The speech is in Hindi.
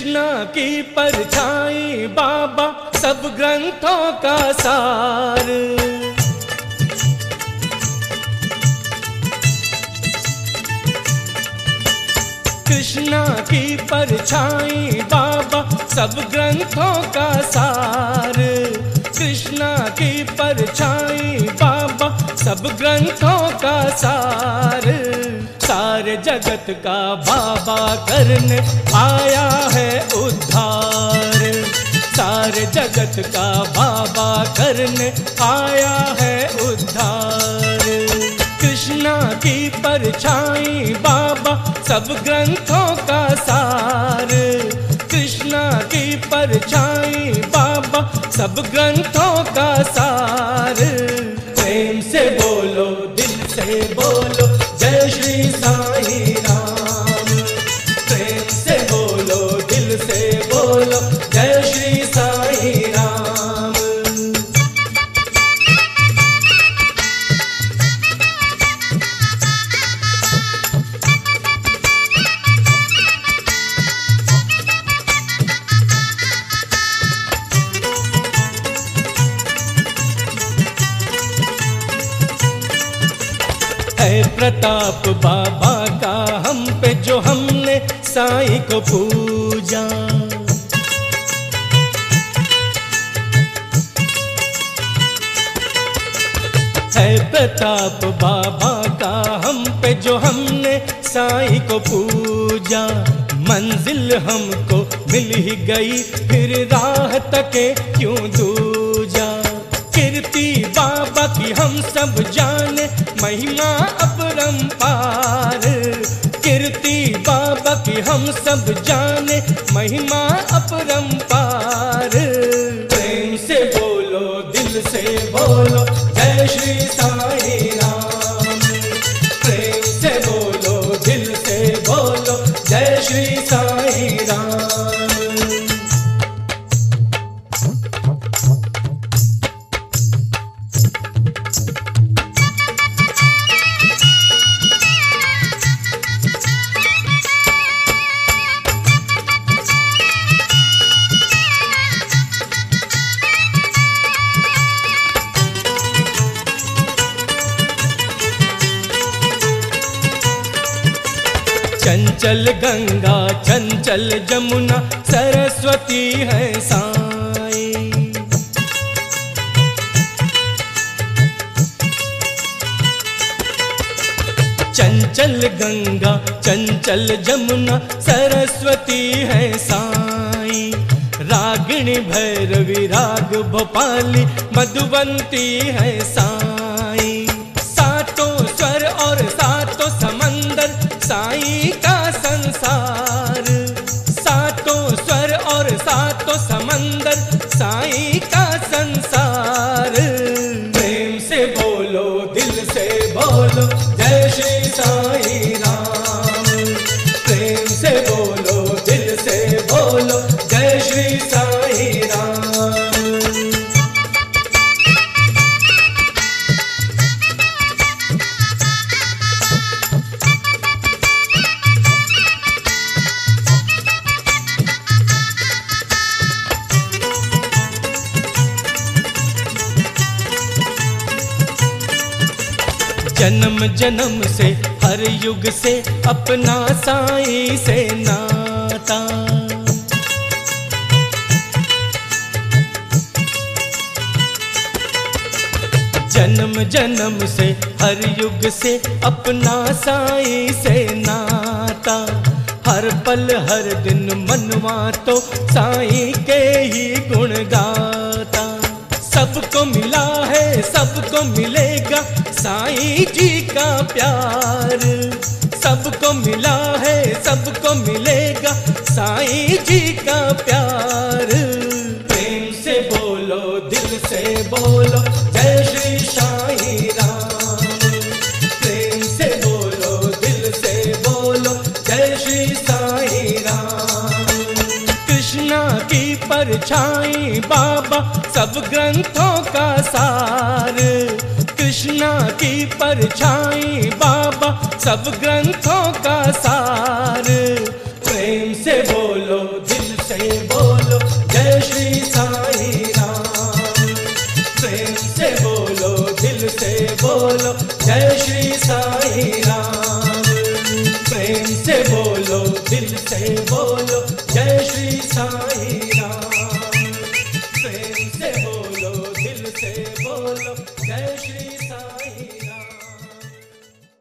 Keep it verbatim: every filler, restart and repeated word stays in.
कृष्णा की परछाई बाबा सब ग्रंथों का सार। कृष्णा की परछाई बाबा सब ग्रंथों का सार। कृष्णा की परछाई बाबा सब ग्रंथों का सार। सारे जगत का बाबा करने आया है उद्धार। सारे जगत का बाबा करने आया है उद्धार। कृष्णा की परछाई बाबा सब ग्रंथों का सार। कृष्णा की परछाई बाबा सब ग्रंथों का सार। प्रेम से बोलो दिल से बोलो जय श्री साईं राम। प्रेम से बोलो दिल से बोलो जय श्री साईं राम। है प्रताप बाबा का हम पे जो हमने साईं को पूजा। है प्रताप बाबा का हम पे जो हमने साईं को पूजा। मंजिल हमको मिल ही गई फिर राह तके क्यों दूजा। कीर्ति बाबा की हम सब जाने महिमा अपरंपार। कीर्ति बाबा की हम सब जाने महिमा अपरंपार। प्रेम से बोलो दिल से बोलो जय श्री साईं राम। प्रेम से बोलो दिल से बोलो जय श्री साईं राम। चंचल गंगा चंचल जमुना सरस्वती है साईं। चंचल गंगा चंचल जमुना सरस्वती है साईं। रागिणी भैरवी राग भोपाली मधुबंती है साईं। सातों स्वर और सातों समंदर साईं का संसार। सातों स्वर और सातों समंदर साईं का संसार। प्रेम से बोलो दिल से बोलो जय श्री साईं राम। प्रेम से बोलो दिल से बोलो जय श्री साईं राम। जन्म जन्म से हर युग से अपना साईं से नाता। जन्म जन्म से हर युग से अपना साईं से नाता। हर पल हर दिन मनवा तो साईं के ही गुण गाता। सबको मिला है सबको मिलेगा साईं जी का प्यार। सबको मिला है सबको मिलेगा साईं जी का प्यार। प्रेम से बोलो दिल से बोलो जय श्री साईं राम। प्रेम से बोलो दिल से बोलो जय श्री साईं राम। कृष्णा की परछाई बाबा सब ग्रंथों का सार। कृष्णा की परछाई बाबा सब ग्रंथों का सार। प्रेम से बोलो दिल बोलो जय श्री साईं राम। प्रेम से बोलो, दिल से बोलो जय श्री साईं राम।